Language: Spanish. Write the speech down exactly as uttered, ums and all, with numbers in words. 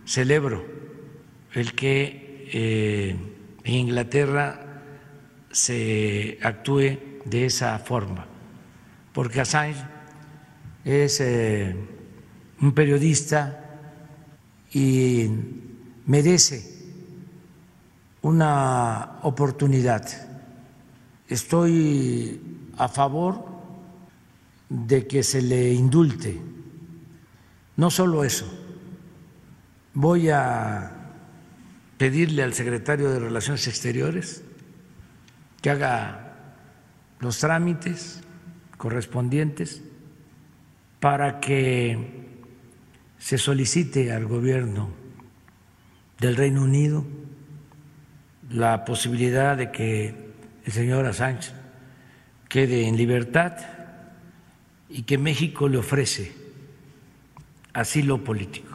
celebro el que eh, en Inglaterra se actúe de esa forma, porque Assange es eh, un periodista y merece una oportunidad. Estoy a favor de que se le indulte. No solo eso, voy a pedirle al secretario de Relaciones Exteriores que haga los trámites correspondientes para que se solicite al gobierno del Reino Unido la posibilidad de que el señor Assange quede en libertad y que México le ofrece asilo político.